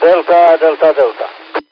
Delta, Delta, Delta.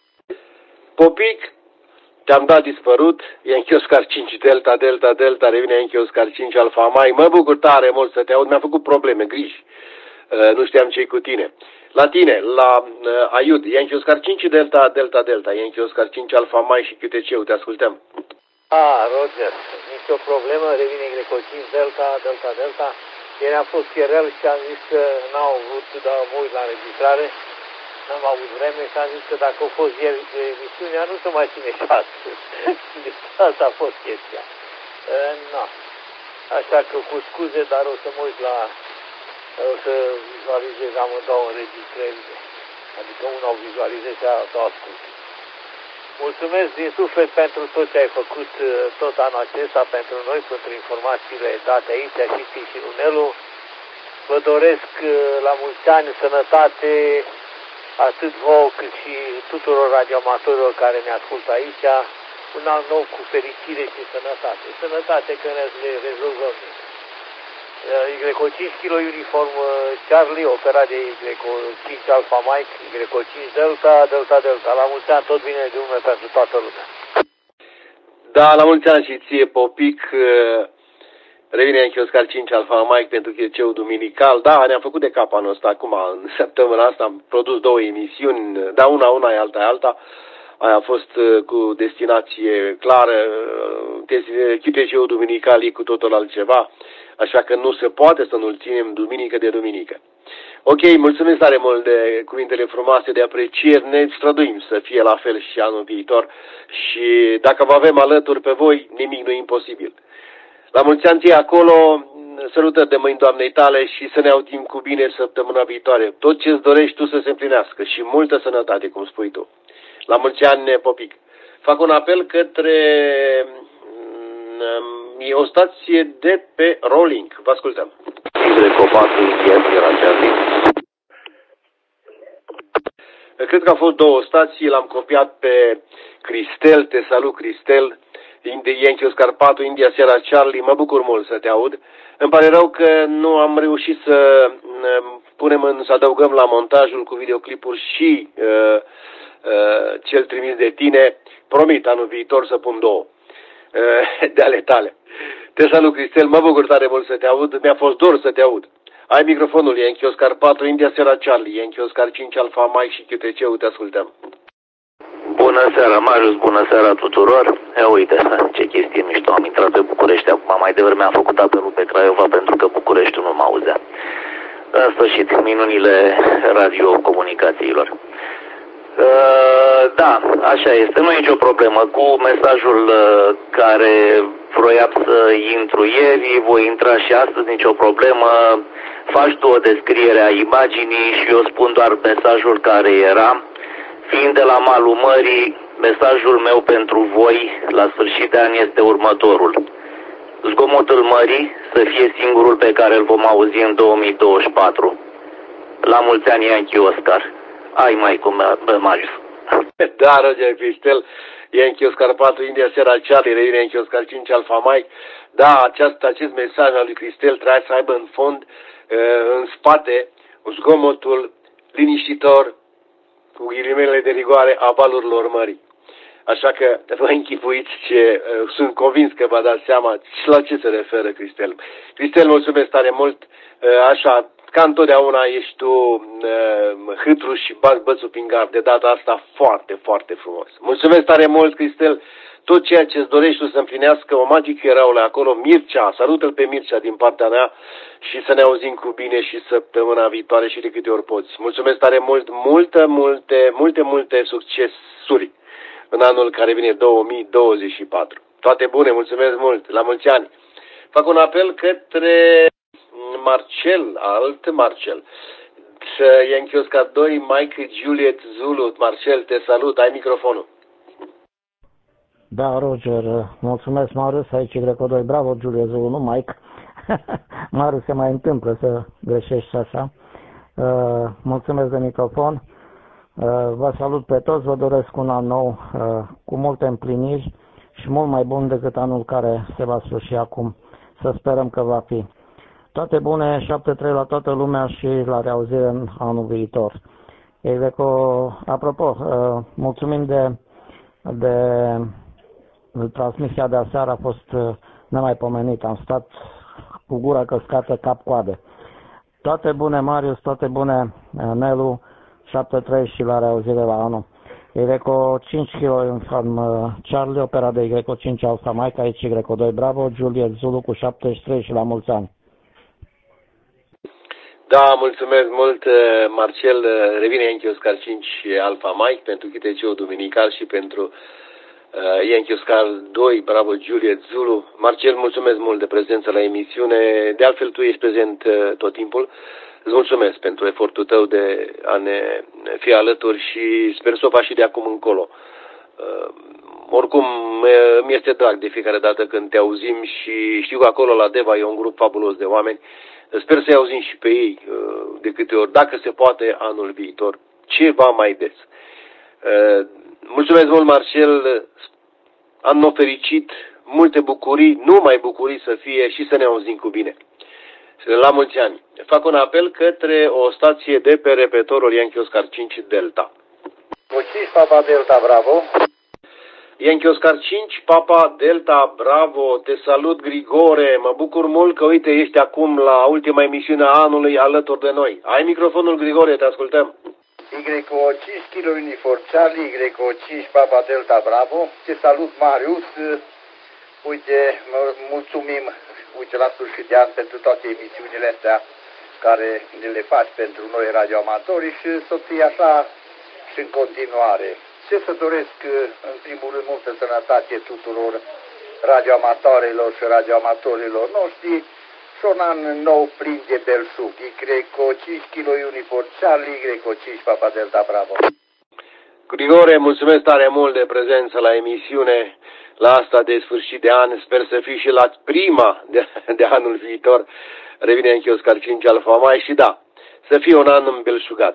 Popic, te-am dat dispărut, Yankee Oscar 5 Delta, Delta, Delta, revine Yankee Oscar 5 Alfa Mike. Mă bucur tare mult să te aud, mi-a făcut probleme, griji. Nu știam ce-i cu tine. La tine, la Aiud, Yankee Oscar 5 Delta, Delta, Delta, Yankee Oscar 5 Alfa Mike și QTC-ul, te ascultăm. Roger, nicio problemă, revine Greco 5 Delta, Delta, Delta. Ieri a fost Cherel și am zis că n-au vrut, dar mă uit la înregistrare. N-am avut vreme și am zis că dacă a fost ieri emisiunea, nu se mai ține șase. Deci asta a fost chestia. Na. Așa că cu scuze, dar o să mă uit la... O să vizualizez amândouă înregistrările. Adică una o vizualizez și alta o ascult. Mulțumesc din suflet pentru tot ce ai făcut tot anul acesta pentru noi, pentru informațiile date aici, și Runelu. Vă doresc la mulți ani sănătate, atât vouă cât și tuturor radioamatorilor care ne ascultă aici. Un an nou cu fericire și sănătate. Sănătate că ne rezolvăm. Greco 5 kg uniform Charlie, operat de Greco 5 Alpha Mike, Greco 5 Delta, Delta, Delta. La mulți ani, tot bine de lume pentru toată lumea. Da, la mulți ani și ție, Popic. Revine Yankee Oscar 5 Alpha Mike pentru QTC-ul duminical. Da, ne-am făcut de cap anul ăsta. Acum, în săptămâna asta, am produs 2 emisiuni, da, una e alta. Aia a fost cu destinație clară. QTC-ul duminical e cu totul altceva. Așa că nu se poate să nu-l ținem duminică de duminică. Ok, mulțumesc tare mult de cuvintele frumoase de apreciere. Ne străduim să fie la fel și anul viitor. Și dacă vă avem alături pe voi, nimic nu e imposibil. La mulți ani ție acolo, sărutări de mâini Doamnei tale și să ne autim cu bine săptămâna viitoare. Tot ce-ți dorești tu să se împlinească și multă sănătate, cum spui tu. La mulți ani, Popic. Fac un apel către o stație de pe Rolling. Vă ascultăm. Cred că au fost 2 stații, l-am copiat pe Cristel. Te salut, Cristel. Yankee Oscar 4, India Sierra Charlie. Mă bucur mult să te aud. Îmi pare rău că nu am reușit să să adăugăm la montajul cu videoclipuri și cel trimis de tine. Promit anul viitor să pun 2 de ale tale. Te salut, Cristel, mă bucur tare mult să te aud, mi-a fost dor să te aud. Ai microfonul, Yankee Oscar 4, India Sierra Charlie, Yankee Oscar 5 Alpha Mike și QTC-ul, te ascultăm. Bună seara, Marius, bună seara tuturor. Uite, ce chestie mișto, am intrat pe București, acum mai devreme am făcut apelul pe Craiova pentru că Bucureștiul nu mă auzea. În sfârșit, minunile radiocomunicațiilor. Da, așa este, nu e nicio problemă. Cu mesajul care vroiam să intru ieri, voi intra și astăzi, nicio problemă. Faci tu o descriere a imaginii și eu spun doar mesajul care era. Fiind de la malul mării, mesajul meu pentru voi la sfârșit de an este următorul. Zgomotul mării să fie singurul pe care îl vom auzi în 2024. La mulți ani, Yankee Oscar. Ai mai cum, Marius. Da, Roger Cristel, Yankee Oscar 4, India Sierra Charlie, revine Yankee Oscar 5 Alpha Mike. Da, acest mesaj al lui Cristel trebuie să aibă în fond, în spate, zgomotul liniștitor, cu ghilimele de rigoare a valurilor mării. Așa că vă închipuiți sunt convins că vă dați seama la ce se referă Cristel. Cristel, mulțumesc tare mult, așa, ca întotdeauna ești tu hâtru și bați bățul prin gard, de data asta foarte, foarte frumos. Mulțumesc tare mult, Cristel, tot ceea ce îți dorești tu să împlinească o Magic Hero-ule acolo, Mircea, salută-l pe Mircea din partea mea și să ne auzim cu bine și săptămâna viitoare și de câte ori poți. Mulțumesc tare mult, multe succesuri în anul care vine 2024. Toate bune, mulțumesc mult, la mulți ani. Fac un apel către Marcel. Yankee Oscar 2, Mike Juliet Zulu. Marcel, te salut, ai microfonul. Da, Roger, mulțumesc, Marius, aici Greco 2, bravo, Juliet Zulu, nu Mike. Marius, se mai întâmplă să greșești așa. Mulțumesc de microfon. Vă salut pe toți, vă doresc un an nou cu multe împliniri și mult mai bun decât anul care se va sfârși acum. Să sperăm că va fi. Toate bune, 7-3 la toată lumea și la reauzire în anul viitor. Apropo, mulțumim de transmisia de aseară, a fost nemaipomenit. Am stat cu gura căscată, cap-coadă. Toate bune, Marius, toate bune, Nelu, 7-3 și la reauzire la anul. Greco 5 kg Uniform Charlie, opera de Greco 5 Alfa Mike, aici Greco 2 Bravo, Juliet Zulu cu 73 și la mulți ani. Da, mulțumesc mult, Marcel. Revine Yankee Oscar 5 Alfa Mike pentru QTC-ul duminical și pentru Yankee Oscar 2 Bravo Juliet Zulu. Marcel, mulțumesc mult de prezență la emisiune. De altfel, tu ești prezent tot timpul. Îți mulțumesc pentru efortul tău de a ne fi alături și sper să o faci și de acum încolo. Oricum, mi este drag de fiecare dată când te auzim și știu că acolo la Deva e un grup fabulos de oameni. Sper să-i auzim și pe ei de câte ori, dacă se poate, anul viitor, ceva mai des. Mulțumesc mult, Marcel, anul fericit, multe bucurii, numai bucurii să fie și să ne auzim cu bine. La mulți ani. Fac un apel către o stație de pe repetorul Yankee Oscar 5 Delta. 5 Papa Delta Bravo. Yankee Oscar 5, Papa Delta Bravo, te salut, Grigore, mă bucur mult că, uite, ești acum la ultima emisiune a anului alături de noi. Ai microfonul, Grigore, te ascultăm. Y5 kg Uniform Charlie, Y5 Papa Delta Bravo, te salut, Marius, uite, mulțumim, uite, la sfârșit de an pentru toate emisiunile astea care le faci pentru noi radioamatori și să fie așa și în continuare. Ce să doresc, în primul rând, multă sănătate tuturor radioamatorilor și radioamatorilor noștri și un an nou plin de belșug. Greco 5 kg Uniform Charlie, Greco 5 Papa Delta Bravo. Grigore, mulțumesc tare mult de prezență la emisiune, la asta de sfârșit de an. Sper să fii și la prima de anul viitor. Revine Yankee Oscar 5 Alfa Mike și da, să fie un an îmbelșugat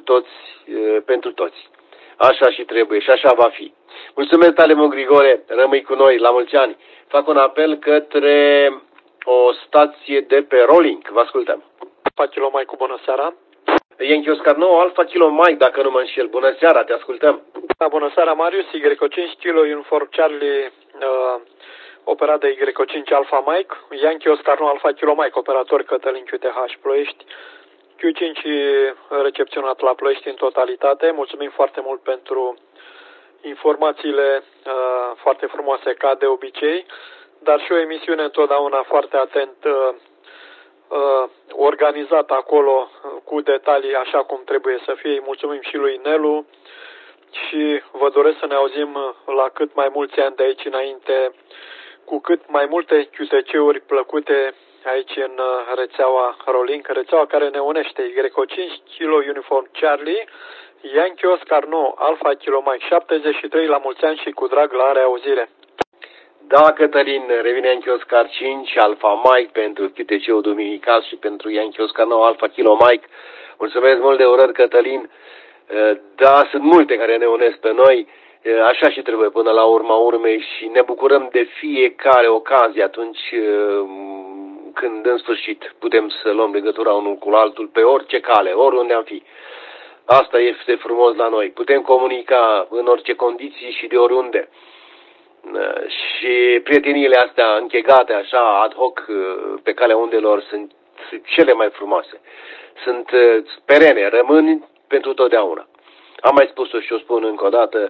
pentru toți. Așa și trebuie și așa va fi. Mulțumesc tare mult, Grigore, rămâi cu noi, la mulți ani. Fac un apel către o stație de pe Rolling, vă ascultăm. Alfa Kilo Mike, bună seara. Yankee Oscar 9, Alfa Kilo Mike, dacă nu mă înșel. Bună seara, te ascultăm. Da, bună seara, Marius, Y5 kg Uniform Charlie, operat de Y5 Alfa Mike, Yankee Oscar 9, Alfa Kilo Mike, operator Cătălin QTH Ploiești, Q5 recepționat la Ploiești în totalitate. Mulțumim foarte mult pentru informațiile foarte frumoase, ca de obicei, dar și o emisiune întotdeauna foarte atent organizată acolo cu detalii așa cum trebuie să fie. Mulțumim și lui Nelu și vă doresc să ne auzim la cât mai mulți ani de aici înainte, cu cât mai multe QTC-uri plăcute aici în rețeaua Rolling, rețeaua care ne unește. Y5 kg Uniform Charlie, Yankee Oscar 9 Alfa Kilo Mike, 73 la mulți ani și cu drag la reauzire. Da, Cătălin, revine Yankee Oscar 5 Alfa Mike pentru QTC-ul duminical și pentru Yankee Oscar 9 Alfa Kilo Mike. Mulțumesc mult de urări, Cătălin. Da, sunt multe care ne unesc pe noi. Așa și trebuie până la urma urmei și ne bucurăm de fiecare ocazie atunci când în sfârșit putem să luăm legătura unul cu altul pe orice cale, oriunde am fi. Asta este frumos la noi. Putem comunica în orice condiții și de oriunde. Și prieteniile astea închegate așa ad hoc pe calea undelor sunt cele mai frumoase. Sunt perene, rămân pentru totdeauna. Am mai spus-o și o spun încă o dată,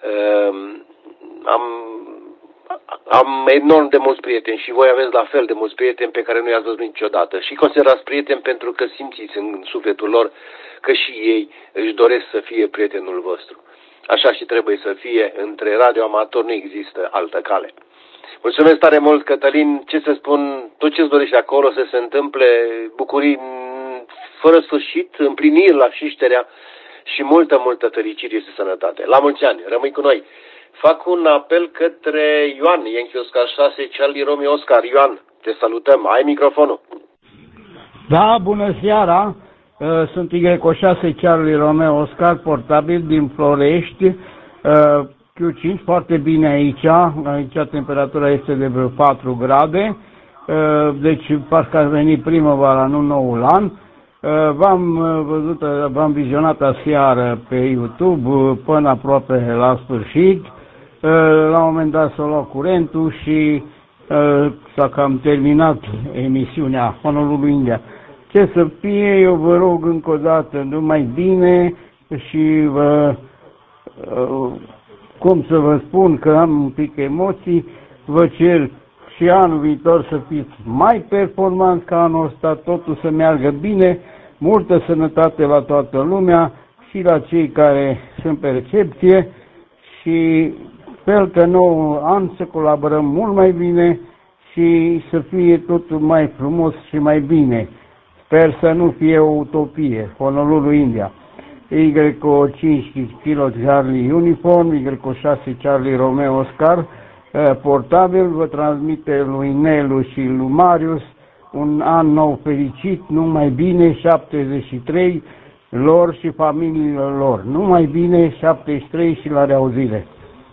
am enorm de mulți prieteni și voi aveți la fel de mulți prieteni pe care nu i-ați văzut niciodată. Și considerați prieteni pentru că simțiți în sufletul lor că și ei își doresc să fie prietenul vostru. Așa și trebuie să fie, între radioamatori nu există altă cale. Mulțumesc tare mult, Cătălin, ce să spun, tot ce-ți dorești acolo să se întâmple, bucurii fără sfârșit, împliniri la Șișterea și multă fericire și sănătate. La mulți ani, rămâi cu noi. Fac un apel către Ioan, Yankee Oscar 6, Charlie Romeo Oscar. Ioan, te salutăm, ai microfonul. Da, bună seara, sunt Y6 Charlie Romeo Oscar, portabil din Florești, Q5, foarte bine aici temperatura este de vreo 4 grade, deci parcă a venit primăvara, nu noul an. V-am vizionat aseară pe YouTube până aproape la sfârșit. La un moment dat s-a luat curentul și s-a cam terminat emisiunea Honorului India. Ce să fie, eu vă rog încă o dată, numai bine și cum să vă spun că am un pic emoții, vă cer și anul viitor să fiți mai performanți ca anul ăsta, totul să meargă bine, multă sănătate la toată lumea și la cei care sunt pe recepție și sper că nou an să colaborăm mult mai bine și să fie totul mai frumos și mai bine. Sper să nu fie o utopie. Honolulu, India. Y5 Kilo Charlie Uniform, Y6 Charlie Romeo Oscar, portabil, vă transmite lui Nelu și lui Marius un an nou fericit, numai bine, 73 lor și familiilor lor. Numai bine, 73 și la reauzire.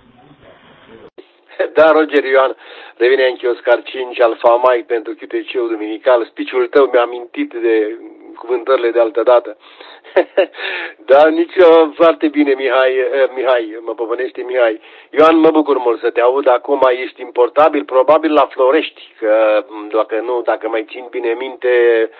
Da, Roger Ioan, revine în Oscar 5 Alfa Mike pentru QTC-ul duminical. Spiciul tău mi-a amintit de cuvântările de altă dată. Da, foarte bine, Mihai, mă povănește Mihai. Ioan, mă bucur mult să te aud, acum ești importabil, probabil la Florești, că dacă mai țin bine minte,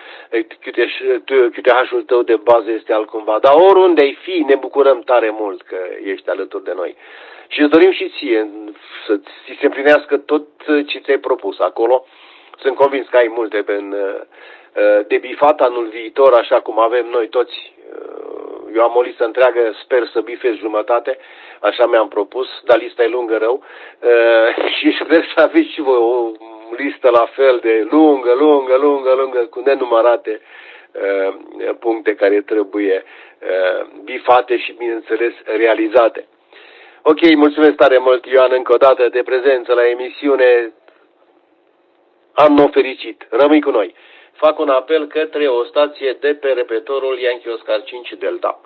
QTH-ul tău de bază este altcumva. Dar oriunde ai fi, ne bucurăm tare mult că ești alături de noi. Și îți dorim și ție să ți se împlinească tot ce ți-ai propus acolo. Sunt convins că ai multe de bifat anul viitor, așa cum avem noi toți. Eu am o listă întreagă, sper să bifez jumătate, așa mi-am propus, dar lista e lungă rău. Și sper să aveți și voi o listă la fel de lungă, cu nenumărate puncte care trebuie bifate și, bineînțeles, realizate. Ok, mulțumesc tare mult, Ioan, încă o dată de prezență la emisiune. An nou fericit, rămâi cu noi. Fac un apel către o stație de pe repetorul Yankee Oscar 5 Delta.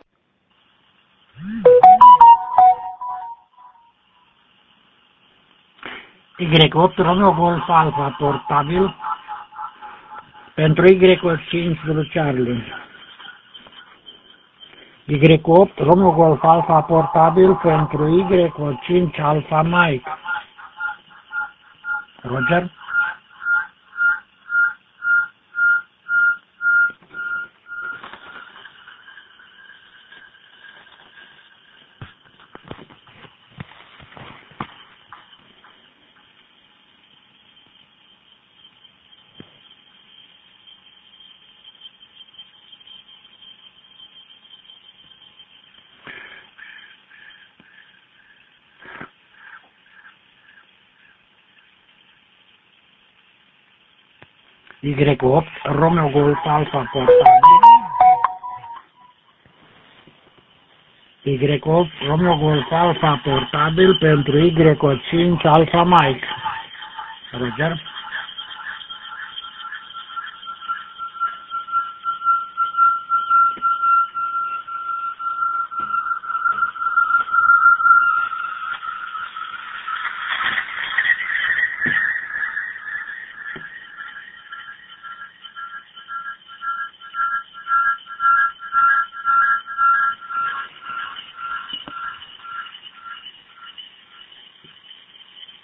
Y8 Romeo Golf Alpha portabil pentru Y5 Zulu Charlie. Y8 Romeo Golf Alpha portabil pentru Y5 Alpha Mike. Roger? Y8 Romeo Golf Alpha portabil. Y8 Romeo Golf Alpha portabil pentru Y5 Alpha Mike. Roger?